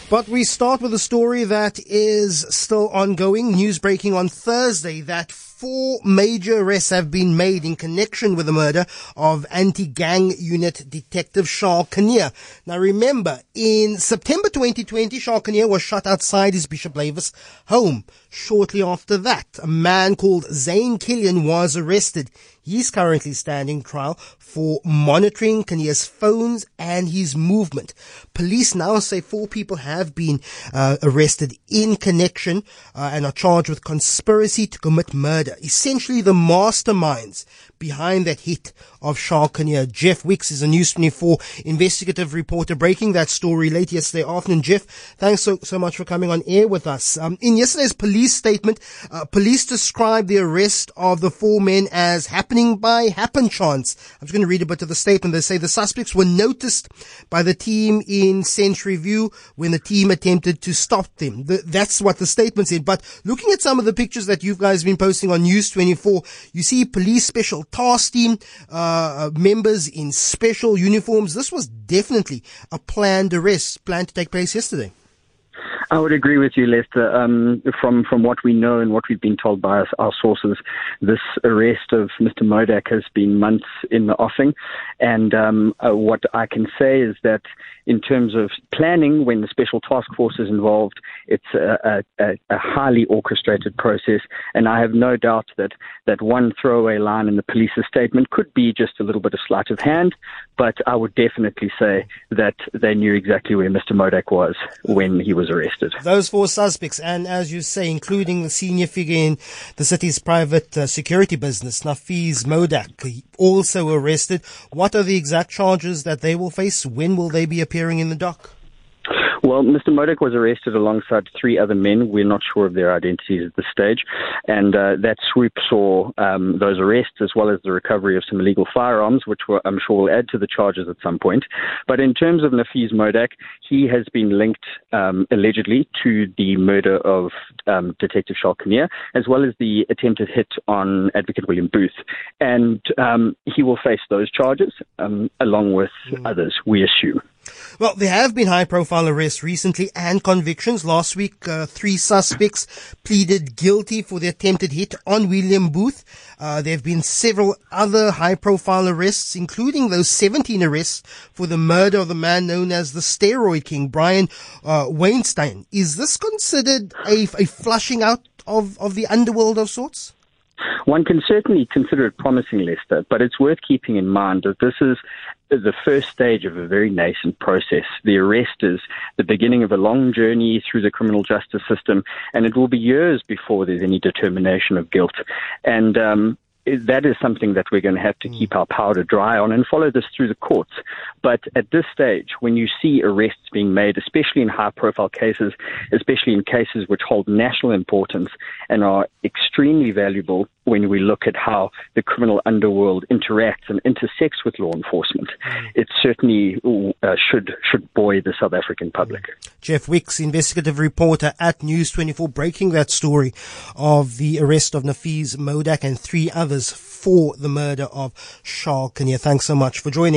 But we start with a story that is still ongoing. News breaking on Thursday that 4 major arrests have been made in connection with the murder of anti-gang unit detective Charles Kinnear. Now remember, in September 2020, Charles Kinnear was shot outside his Bishop Lavis home. Shortly after that, a man called Zane Killian was arrested. He's currently standing trial for monitoring Kinnear's phones and his movement. Police now say 4 people have been arrested in connection and are charged with conspiracy to commit murder. Essentially, the masterminds behind that hit of Charles Kinnear. Jeff Wicks is a News 24 investigative reporter breaking that story late yesterday afternoon. Jeff, thanks so much for coming on air with us. In yesterday's police statement, police described the arrest of the 4 men as happening by happen chance. I'm just going to read a bit of the statement. They say the suspects were noticed by the team in Century View when the team attempted to stop them. That's what the statement said. But looking at some of the pictures that you guys have been posting on News 24, you see police special task team, members in special uniforms. This was definitely a planned arrest, planned to take place yesterday. I would agree with you, Lester. From what we know and what we've been told by our sources, this arrest of Mr. Modak has been months in the offing. And what I can say is that in terms of planning, when the special task force is involved, it's a highly orchestrated process. And I have no doubt that one throwaway line in the police's statement could be just a little bit of sleight of hand. But I would definitely say that they knew exactly where Mr. Modak was when he was arrested. Those 4 suspects, and as you say, including the senior figure in the city's private security business, Nafiz Modak, also arrested. What are the exact charges that they will face? When will they be appearing in the dock? Well, Mr. Modak was arrested alongside 3 other men. We're not sure of their identities at this stage. And that swoop saw those arrests as well as the recovery of some illegal firearms, which I'm sure will add to the charges at some point. But in terms of Nafiz Modak, he has been linked allegedly to the murder of Detective Charles Kinnear, as well as the attempted hit on Advocate William Booth. And he will face those charges along with others, we assume. Well, there have been high-profile arrests recently and convictions. Last week, 3 suspects pleaded guilty for the attempted hit on William Booth. There have been several other high-profile arrests, including those 17 arrests for the murder of the man known as the Steroid King, Brian Weinstein. Is this considered a flushing out of the underworld of sorts? One can certainly consider it promising, Lester, but it's worth keeping in mind that this is the first stage of a very nascent process. The arrest is the beginning of a long journey through the criminal justice system, and it will be years before there's any determination of guilt. And that is something that we're going to have to keep our powder dry on and follow this through the courts. But at this stage, when you see arrests being made, especially in high-profile cases, especially in cases which hold national importance and are extremely valuable when we look at how the criminal underworld interacts and intersects with law enforcement, it certainly should buoy the South African public. Jeff Wicks, investigative reporter at News 24, breaking that story of the arrest of Nafiz Modak and 3 others for the murder of Charles Kinnear. Thanks so much for joining.